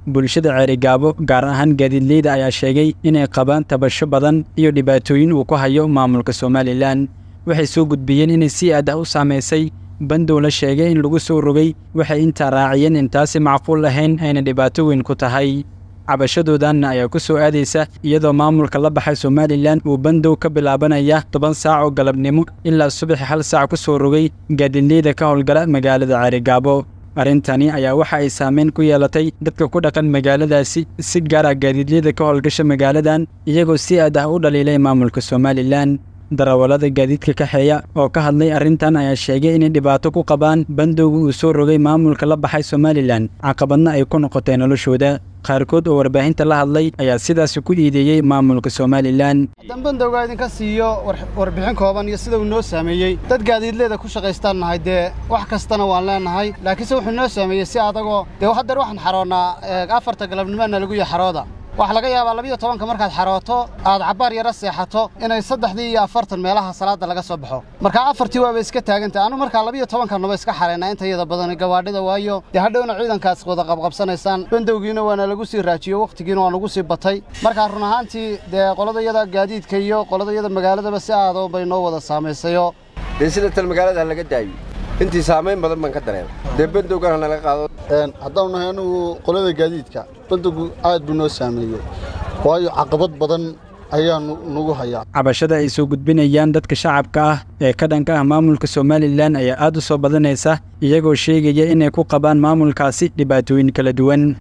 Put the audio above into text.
bulshada Ceerigaabo gaar ahaan gaadiidleyda ayaa sheegay inay qabaan tabasho badan iyo dhibaatooyin uu ku hayo maamulka Somaliland waxay soo gudbiyeen in si aad ah u saameysay bandow la sheegay in lagu soo rogay waxay inta raaciyeen intaasi macquul ahayn ayna dhibaato weyn ku tahay cabashadoodanna ayaa ku soo aadaysa iyadoo maamulka la baxay Somaliland uu bandow ka bilaabanaya 10 saac oo galabnimo ilaa subax 1 saac ku soo rogay gaadiidleyda ka howlgala magaalada Ceerigaabo arintani ayaa waxa ay saameyn ku yeelatay dadka ku dhaqan magaaladaasi si gaar ah gaadiidleyda ka howlgasha magaaladan iyagoo si aad ah u dhaliilay maamulka Somaliland darawalada gaadiidka ka xeeya oo ka hadlay arintan ayaa sheegay in dhibaato ku qabaan bandowga uu soo rogay maamulka la baxay Somaliland caqabadna ay ku noqotay noloshooda qaarkood oo warbaahinta la hadlay ayaa sidaas ku iideeyay maamulka Somaliland bandowga idinka siiyo warbixin kooban iyo sida uu noo saameeyay dad gaadiidleyda ku shaqaystaan nahay wax kastana waan leenahay laakiin wuxuu noo saameeyay si adagoo hadda waxaan xaroonaa 4 galabnimo lagu yaxarooda wax laga yaabaa 12 markaad xarooto aad cabaar yara seexato inay 3 iyo 4 meelaha salaada laga soo baxo marka 4tii waa iska taagantay anu marka 12 naba iska xareena inta iyada badan gawaadhida waayo hadhowna ciidankaas wada qabqabsanaysaan bandowgiina waana lagu sii raajiyo waqtigiina waa lagu sii batay marka run ahaantii qoladayada gaadiidka iyo qoladayada magaaladaba si aad oo bay noo wada saameeyo sida tal magaalada laga daayo intii saameyn badan baan ka dareemay bandowgana laga qaado haddaan nahay qolada gaadiidka bandowgu aad buu noo saameeyay waayo caqabad badan ayaa nagu hayaa cabashada ay soo gudbinayaan dadka shacabka ah ee ka dhanka ah maamulka Somaliland ayaa aad u soo badanaysa iyagoo sheegaya inay ku qabaan maamulkaasi dhibaatooyin kala duwan